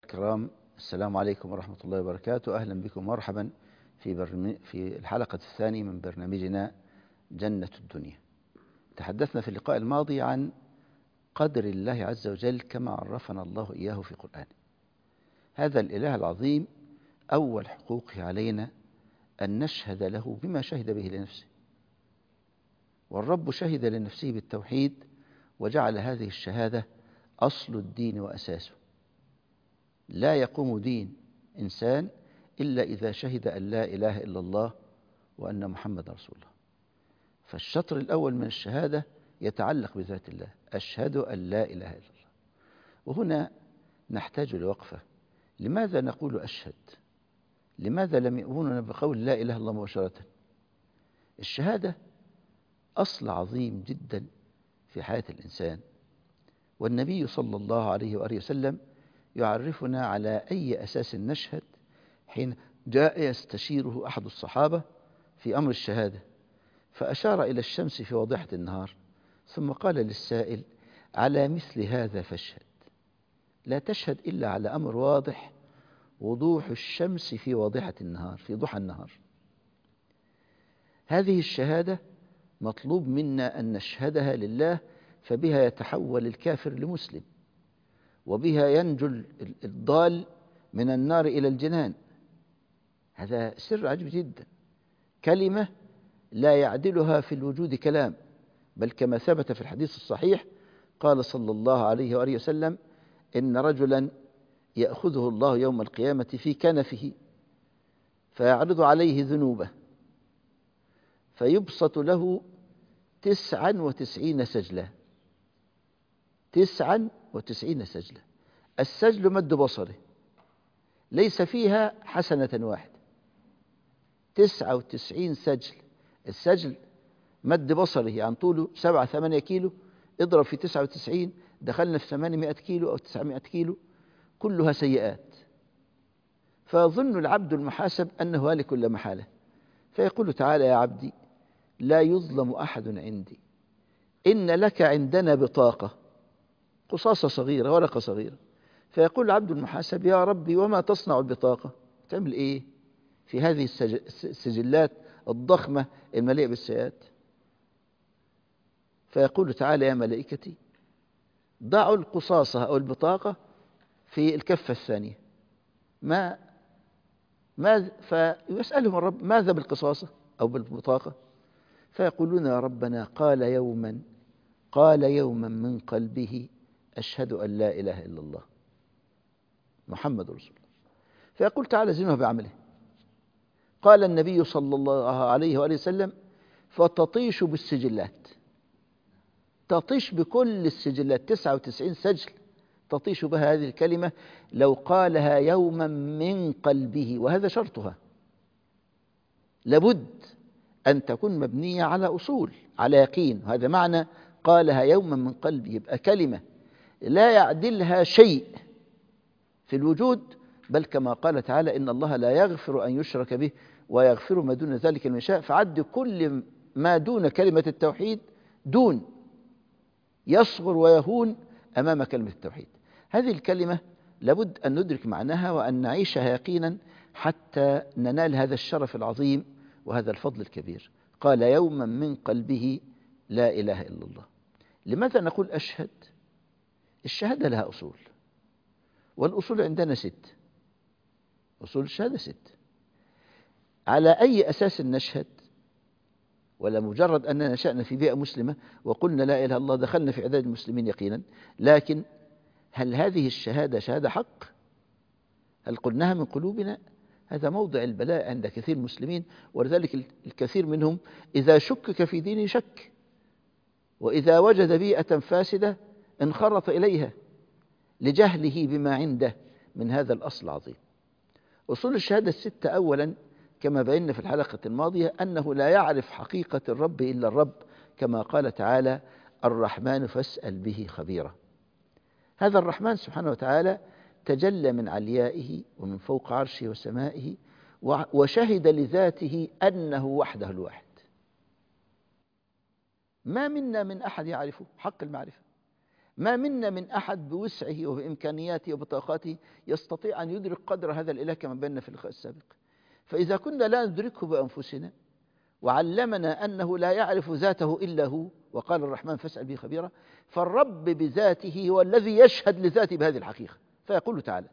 الكرام، السلام عليكم ورحمة الله وبركاته. أهلا بكم مرحبا في الحلقة الثانية من برنامجنا جنة الدنيا. تحدثنا في اللقاء الماضي عن قدر الله عز وجل كما عرفنا الله إياه في قرآنه. هذا الإله العظيم أول حقوقه علينا أن نشهد له بما شهد به لنفسه، والرب شهد لنفسه بالتوحيد وجعل هذه الشهادة أصل الدين وأساسه. لا يقوم دين إنسان إلا إذا شهد أن لا إله إلا الله وأن محمد رسول الله. فالشطر الأول من الشهادة يتعلق بذات الله، أشهد أن لا إله إلا الله. وهنا نحتاج لوقفة. لماذا نقول أشهد؟ لماذا لم يؤمننا بقول لا إله إلا الله مباشرة؟ الشهادة أصل عظيم جدا في حياة الإنسان، والنبي صلى الله عليه وآله وسلم يعرفنا على أي أساس نشهد حين جاء يستشيره أحد الصحابة في أمر الشهادة، فأشار إلى الشمس في واضحة النهار ثم قال للسائل: على مثل هذا فاشهد. لا تشهد إلا على أمر واضح، وضوح الشمس في واضحة النهار، في ضحى النهار. هذه الشهادة مطلوب منا أن نشهدها لله، فبها يتحول الكافر لمسلم، وبها ينجو الضال من النار إلى الجنان. هذا سر عجيب جدا، كلمة لا يعدلها في الوجود كلام، بل كما ثبت في الحديث الصحيح قال صلى الله عليه وآله وسلم: إن رجلا يأخذه الله يوم القيامة في كنفه فيعرض عليه ذنوبه فيبسط له 99 سجلة. 99 سجلة. السجل مد بصره، ليس فيها حسنة واحدة. 99 سجل. السجل مد بصره يعني طوله 7-8 كيلو، اضرب في 99 دخلنا في 800 كيلو أو 900 كيلو، كلها سيئات. فيظن العبد المحاسب أنه هالك لا محالة، فيقول تعالى: يا عبدي لا يظلم أحد عندي، إن لك عندنا بطاقة، قصاصة صغيرة، ورقة صغيرة. فيقول العبد المحاسب: يا ربي وما تصنع البطاقة؟ تعمل إيه في هذه السجلات الضخمة المليئة بالسيئات؟ فيقول تعالى: يا ملائكتي ضعوا القصاصة أو البطاقة في الكفة الثانية. فيسألهم الرب: ماذا بالقصاصة أو بالبطاقة؟ فيقولون: يا ربنا قال يوما من قلبه أشهد أن لا إله إلا الله محمد رسول الله. فيقول تعالى: زنوها بعمله. قال النبي صلى الله عليه وآله وسلم: فتطيش بالسجلات، تطيش بكل السجلات، 99 سجل تطيش بها هذه الكلمة لو قالها يوما من قلبه. وهذا شرطها، لابد أن تكون مبنية على أصول، على يقين. هذا معنى قالها يوما من قلبه، يبقى كلمة لا يعدلها شيء في الوجود، بل كما قال تعالى: إن الله لا يغفر أن يشرك به ويغفر ما دون ذلك لمن يشاء. فعد كل ما دون كلمة التوحيد دون، يصغر ويهون أمام كلمة التوحيد. هذه الكلمة لابد أن ندرك معناها وأن نعيشها يقينا حتى ننال هذا الشرف العظيم وهذا الفضل الكبير. قال يوما من قلبه لا إله إلا الله. لماذا نقول أشهد؟ الشهادة لها أصول، والأصول عندنا 6. أصول الشهادة 6. على أي أساس نشهد؟ ولا مجرد أننا نشأنا في بيئة مسلمة وقلنا لا إله إلا الله دخلنا في عداد المسلمين يقينا، لكن هل هذه الشهادة شهادة حق؟ هل قلناها من قلوبنا؟ هذا موضع البلاء عند كثير من المسلمين، ولذلك الكثير منهم إذا شكك في دينه شك، وإذا وجد بيئة فاسدة انخرط إليها لجهله بما عنده من هذا الأصل العظيم. أصول الشهادة 6: أولا كما بينا في الحلقة الماضية أنه لا يعرف حقيقة الرب إلا الرب، كما قال تعالى: الرحمن فاسأل به خبيرا. هذا الرحمن سبحانه وتعالى تجلى من عليائه ومن فوق عرشه وسمائه، وشهد لذاته أنه وحده الواحد. ما منا من أحد يعرفه حق المعرفة. ما منا من أحد بوسعه وبإمكانياته وبطاقاته يستطيع أن يدرك قدر هذا الإله كما بينا في اللقاء السابق. فإذا كنا لا ندركه بأنفسنا وعلمنا أنه لا يعرف ذاته إلا هو، وقال الرحمن فاسأل به خبيرا، فالرب بذاته هو الذي يشهد لذاته بهذه الحقيقة. فيقول تعالى: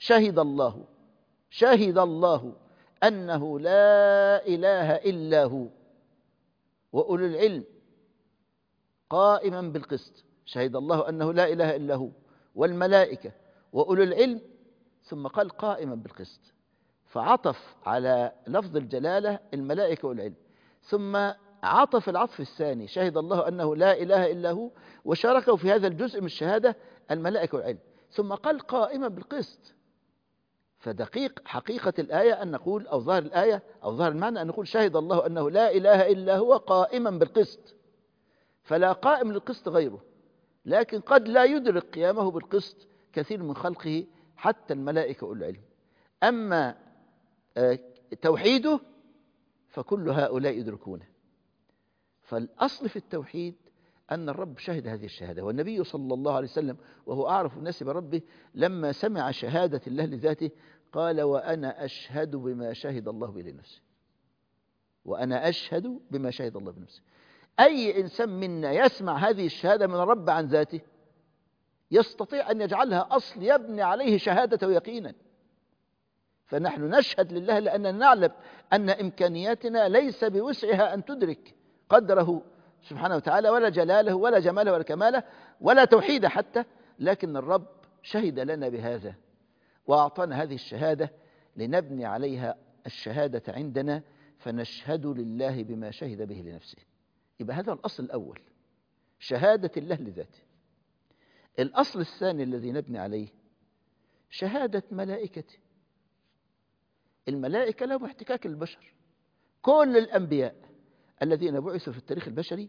شهد الله أنه لا إله إلا هو وأولو العلم قائما بالقسط. شهد الله أنه لا إله إلا هو والملائكة وأولو العلم، ثم قال قائما بالقسط، فعطف على لفظ الجلالة الملائكة والعلم، ثم عطف العطف الثاني شهد الله أنه لا إله إلا هو، وشاركوا في هذا الجزء من الشهادة الملائكة والعلم، ثم قال قائما بالقسط. فدقيق حقيقة الآية أن نقول، أو ظاهر الآية أو ظاهر المعنى أن نقول شهد الله أنه لا إله إلا هو قائما بالقسط، فلا قائم للقسط غيره، لكن قد لا يدرك قيامه بالقسط كثير من خلقه حتى الملائكة أولو العلم. أما توحيده فكل هؤلاء يدركونه. فالأصل في التوحيد أن الرب شهد هذه الشهادة، والنبي صلى الله عليه وسلم وهو أعرف الناس بربه لما سمع شهادة الله لذاته قال: وأنا أشهد بما شهد الله به لنفسه. وأنا أشهد بما شهد الله بنفسه. أي إنسان منا يسمع هذه الشهادة من الرب عن ذاته يستطيع أن يجعلها أصل يبني عليه شهادته يقينا. فنحن نشهد لله لأننا نعلم أن إمكانياتنا ليس بوسعها أن تدرك قدره سبحانه وتعالى ولا جلاله ولا جماله ولا كماله ولا توحيده حتى، لكن الرب شهد لنا بهذا وأعطانا هذه الشهادة لنبني عليها الشهادة عندنا، فنشهد لله بما شهد به لنفسه. يبقى هذا الأصل الأول، شهادة الله لذاته. الأصل الثاني الذي نبني عليه شهادة ملائكته. الملائكة لهم احتكاك للبشر. كل الأنبياء الذين بعثوا في التاريخ البشري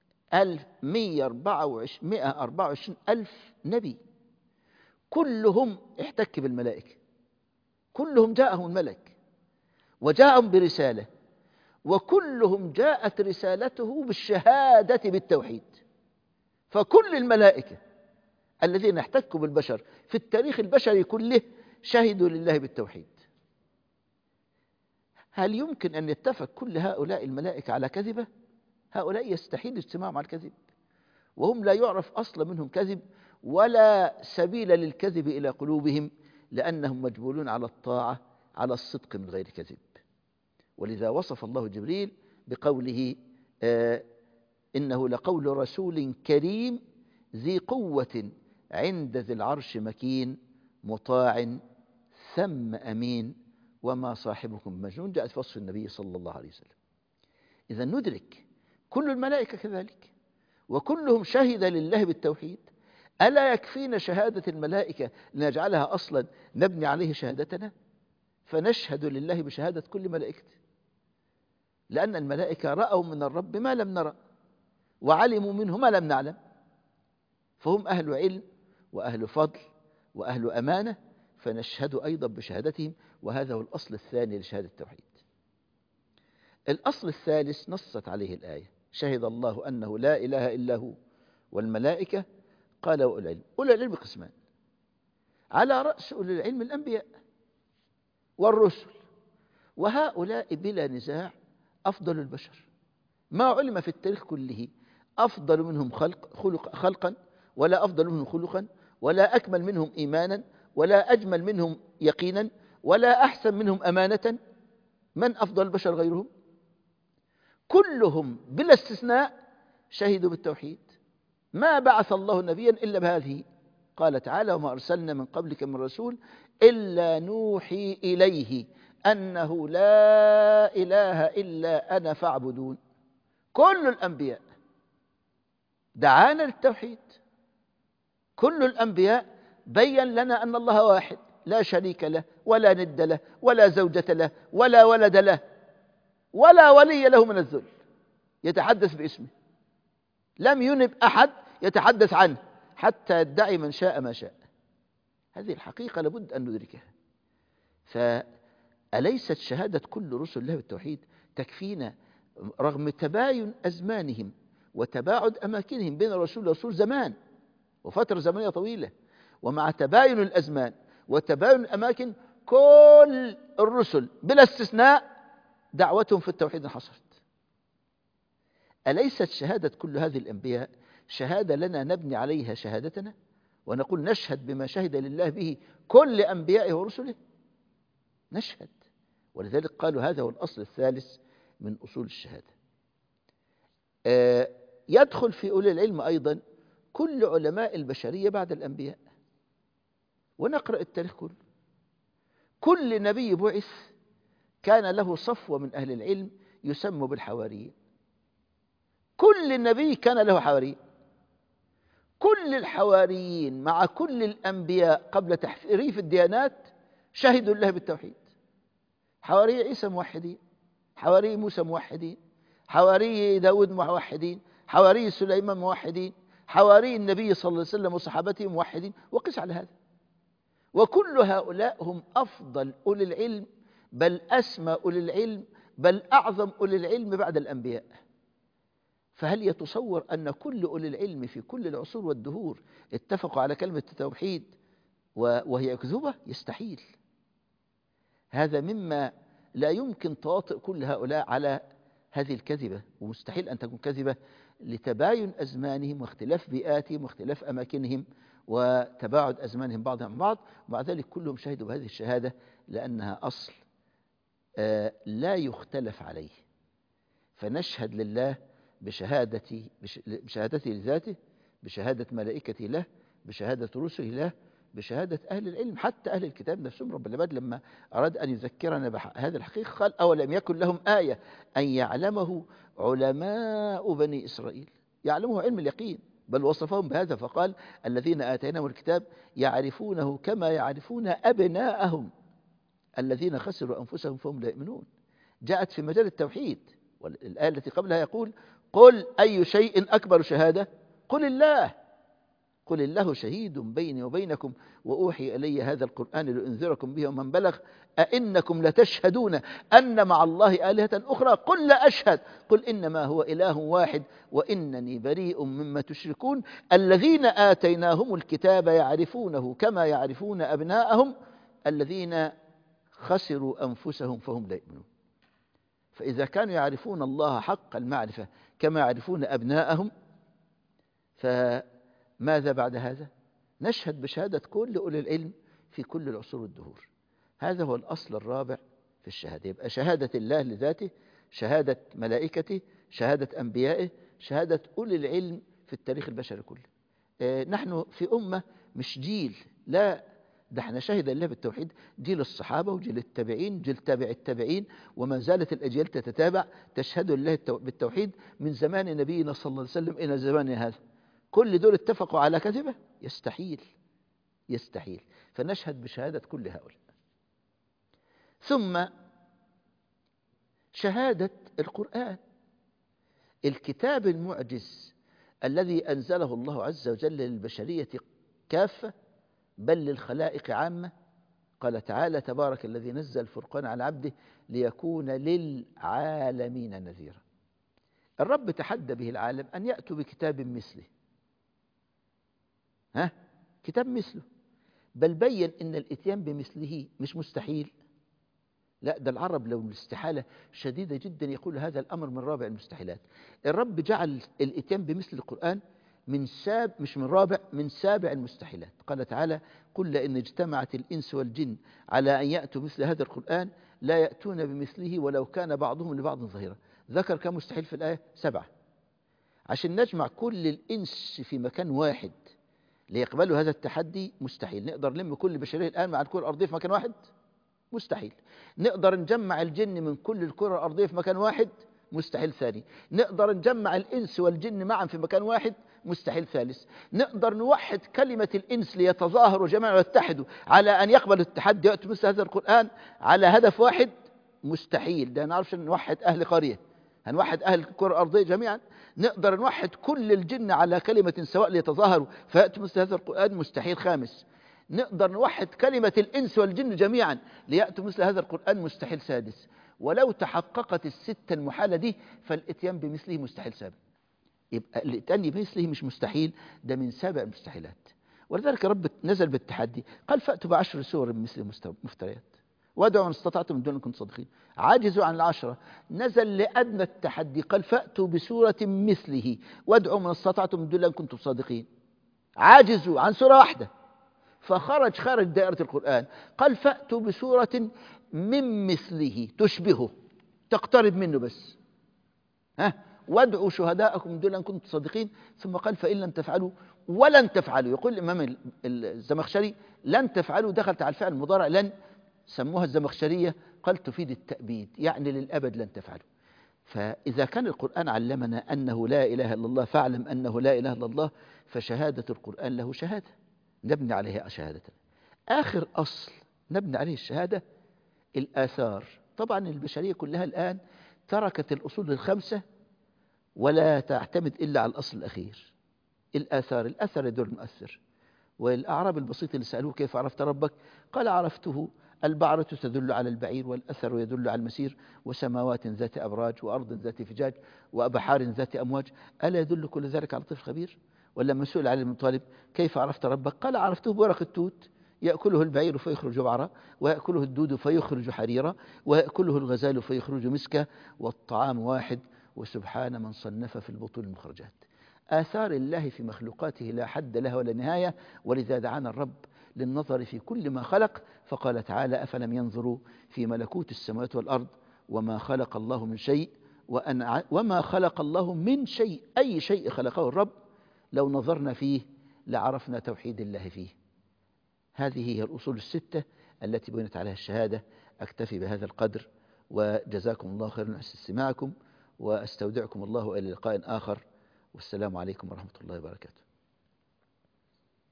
124 ألف نبي، كلهم احتك بالملائكة، كلهم جاءهم الملك وجاءهم برسالة، وكلهم جاءت رسالته بالشهادة بالتوحيد. فكل الملائكة الذين احتكوا بالبشر في التاريخ البشري كله شهدوا لله بالتوحيد. هل يمكن أن يتفق كل هؤلاء الملائكة على كذبة؟ هؤلاء يستحيل اجتماعهم على الكذب، وهم لا يعرف أصلا منهم كذب ولا سبيل للكذب إلى قلوبهم، لأنهم مجبولون على الطاعة على الصدق من غير كذب. ولذا وصف الله جبريل بقوله إنه لقول رسول كريم ذي قوة عند ذي العرش مكين مطاع ثم أمين وما صاحبكم مجنون، جاءت في وصف النبي صلى الله عليه وسلم. إذا ندرك كل الملائكة كذلك وكلهم شهد لله بالتوحيد. ألا يكفينا شهادة الملائكة لنجعلها أصلا نبني عليه شهادتنا؟ فنشهد لله بشهادة كل ملائكته، لأن الملائكة رأوا من الرب ما لم نرى وعلموا منه ما لم نعلم، فهم أهل علم وأهل فضل وأهل أمانة، فنشهد أيضا بشهادتهم. وهذا هو الأصل الثاني لشهادة التوحيد. الأصل الثالث نصت عليه الآية: شهد الله أنه لا إله إلا هو والملائكة قال وأولو العلم. أولو العلم قسمان، على رأس أولو العلم الأنبياء والرسل، وهؤلاء بلا نزاع أفضل البشر. ما علم في التاريخ كله أفضل منهم خلقا ولا أفضل منهم خلقا ولا أكمل منهم إيمانا ولا أجمل منهم يقينا ولا أحسن منهم أمانة. من أفضل البشر غيرهم؟ كلهم بلا استثناء شهدوا بالتوحيد. ما بعث الله نبيا إلا بهذه. قال تعالى: وما أرسلنا من قبلك من رسول إلا نوحي إليه أنه لا إله إلا أنا فاعبدون. كل الأنبياء دعانا للتوحيد، كل الأنبياء بين لنا أن الله واحد لا شريك له ولا ند له ولا زوجة له ولا ولد له ولا ولي له من الذل يتحدث باسمه. لم ينب أحد يتحدث عنه حتى يدعي من شاء ما شاء. هذه الحقيقة لابد أن ندركها. فأليست شهادة كل رسل الله بالتوحيد تكفينا رغم تباين أزمانهم وتباعد أماكنهم بين الرسول والرسول زمان وفترة زمنية طويلة، ومع تباين الأزمان وتباين الأماكن كل الرسل بلا استثناء دعوتهم في التوحيد انحصرت. أليست شهادة كل هذه الأنبياء شهادة لنا نبني عليها شهادتنا ونقول نشهد بما شهد لله به كل أنبيائه ورسله؟ نشهد. ولذلك قالوا هذا هو الأصل الثالث من أصول الشهادة. يدخل في أولي العلم أيضا كل علماء البشرية بعد الأنبياء. ونقرأ التاريخ كله، كل نبي بعث كان له صفوة من أهل العلم يسمى بالحواريين. كل نبي كان له حواريين. كل الحواريين مع كل الأنبياء قبل تحريف الديانات شهدوا الله بالتوحيد. حواري عيسى موحدين، حواري موسى موحدين، حواري داود موحدين، حواري سليمان موحدين، حواري النبي صلى الله عليه وسلم وصحابته موحدين، وقس على هذا. وكل هؤلاء هم أفضل أولي العلم، بل أسمى أولي العلم، بل أعظم أولي العلم بعد الأنبياء. فهل يتصور أن كل أولي العلم في كل العصور والدهور اتفقوا على كلمة التوحيد وهي أكذوبة؟ يستحيل. هذا مما لا يمكن تواطؤ كل هؤلاء على هذه الكذبة، ومستحيل أن تكون كذبة لتباين أزمانهم واختلاف بيئاتهم واختلاف أماكنهم وتباعد أزمانهم بعضهم عن بعض. ومع ذلك كلهم شهدوا بهذه الشهادة لأنها أصل لا يختلف عليه. فنشهد لله بشهادته لذاته، بشهادة ملائكته له، بشهادة رسله له، بشهادة أهل العلم. حتى أهل الكتاب نفسهم رب العباد لما أراد أن يذكرنا بهذه الحقيقة قال أولم يكن لهم آية أن يعلمه علماء بني إسرائيل. يعلمه علم اليقين، بل وصفهم بهذا فقال الذين آتيناهم الكتاب يعرفونه كما يعرفون أبناءهم الذين خسروا أنفسهم فهم لا يؤمنون. جاءت في مجال التوحيد. والآية التي قبلها يقول قل أي شيء أكبر شهادة؟ قل الله، قل الله شهيد بيني وبينكم وأوحي إلي هذا القرآن لأنذركم به ومن بلغ أئنكم لتشهدون أن مع الله آلهة أخرى قل لا أشهد قل إنما هو إله واحد وإنني بريء مما تشركون الذين آتيناهم الكتاب يعرفونه كما يعرفون أبناءهم الذين خسروا أنفسهم فهم لا يؤمنون. فإذا كانوا يعرفون الله حق المعرفة كما يعرفون أبناءهم، فماذا بعد هذا؟ نشهد بشهادة كل أولي العلم في كل العصور والدهور. هذا هو الأصل الرابع في الشهادة. يبقى شهادة الله لذاته، شهادة ملائكته، شهادة أنبيائه، شهادة أولي العلم في التاريخ البشري كله. نحن في أمة مش جيل، لا، ده احنا شهد الله بالتوحيد جيل الصحابة وجيل التابعين جيل تابع التابعين، وما زالت الأجيال تتتابع تشهد الله بالتوحيد من زمان نبينا صلى الله عليه وسلم إلى زماننا هذا. كل دول اتفقوا على كذبة؟ يستحيل، يستحيل. فنشهد بشهادة كل هؤلاء. ثم شهادة القرآن، الكتاب المعجز الذي أنزله الله عز وجل للبشرية كافة بل للخلائق عامة. قال تعالى تبارك الذي نزل الفرقان على عبده ليكون للعالمين نذيرا. الرب تحدى به العالم أن يأتوا بكتاب مثله، كتاب مثله، بل بين إن الإتيان بمثله مش مستحيل، لا، ده العرب لو الاستحالة شديدة جدا يقول هذا الأمر من رابع المستحيلات. الرب جعل الإتيان بمثل القرآن مش من رابع، من سابع المستحيلات. قال تعالى قل لئن اجتمعت الإنس والجن على أن يأتوا مثل هذا القرآن لا يأتون بمثله ولو كان بعضهم لبعض ظهيرا. ذكر كم مستحيل في الآية؟ 7. عشان نجمع كل الإنس في مكان واحد ليقبلوا هذا التحدي مستحيل. نقدر نلم كل البشرية الآن مع الكرة الأرضية في مكان واحد؟ مستحيل. نقدر نجمع الجن من كل الكرة الأرضية في مكان واحد؟ مستحيل ثاني. نقدر نجمع الإنس والجن معا في مكان واحد؟ مستحيل ثالث. نقدر نوحد كلمة الإنس ليتظاهروا جميعا ويتحدوا على أن يقبلوا التحدي يأتوا مثل هذا القرآن على هدف واحد؟ مستحيل. ده نعرفش نوحد أهل قرية، هنوحد أهل الكرة الأرضية جميعا. نقدر نوحد كل الجن على كلمة سواء ليتظاهروا فيأتوا مثل هذا القرآن؟ مستحيل خامس. نقدر نوحد كلمة الإنس والجن جميعا ليأتوا مثل هذا القرآن؟ مستحيل سادس. ولو تحققت الستة المحالة دي فالإتيان بمثله مستحيل سابع. يبقى الاتيان بمثله مش مستحيل، ده من سابع المستحيلات. ولذلك رب نزل بالتحدي، قال فأتوا ب10 سور مثل مفتريات وادعوا من استطعتم من دون أن كنتم صادقين. عاجزوا عن ال10، نزل لأدنى التحدي، قال فأتوا بسورة مثله وادعوا من استطعتم من دون أن كنتم صادقين. عاجزوا عن سورة واحدة، خرج دائرة القرآن، قال فأتوا بسورة من مثله تشبهه، تقترب منه بس، وادعوا شهداءكم من دون أن كنتم صادقين. ثم قال فإن لم تفعلوا ولن تفعلوا. يقول الإمام الزمخشري لن تفعلوا دخلت على الفعل المضارع لن، سموها الزمخشرية قال تفيد التأبيد، يعني للأبد لن تفعلوا. فإذا كان القرآن علمنا أنه لا إله إلا الله فاعلم أنه لا إله إلا الله، فشهادة القرآن له شهادة نبني عليها شهادة. آخر أصل نبني عليه الشهادة الآثار. طبعا البشرية كلها الآن تركت الأصول ال5 ولا تعتمد إلا على الأصل الأخير، الآثار. الأثر يدل مؤثر. والأعراب البسيط اللي سألوه كيف عرفت ربك؟ قال عرفته البعرة تدل على البعير، والأثر يدل على المسير، وسماوات ذات أبراج، وأرض ذات فجاج، وبحار ذات أمواج. ألا يدل كل ذلك على طفل خبير؟ ولما سئل علي بن طالب كيف عرفت ربك؟ قال عرفته بورق التوت، يأكله البعير فيخرج بعرة، ويأكله الدود فيخرج حريرة، ويأكله الغزال فيخرج مسكا، والطعام واحد، وسبحان من صنف في البطون المخرجات. آثار الله في مخلوقاته لا حد لها ولا نهاية. ولذا دعانا الرب للنظر في كل ما خلق، فقال تعالى أفلم ينظروا في ملكوت السماوات والأرض وما خلق الله من شيء وما خلق الله من شيء، أي شيء خلقه الرب لو نظرنا فيه لعرفنا توحيد الله فيه. هذه هي الأصول ال6 التي بنيت عليها الشهادة. أكتفي بهذا القدر، وجزاكم الله خيرا على استماعكم، وأستودعكم الله إلى لقاء آخر، والسلام عليكم ورحمة الله وبركاته.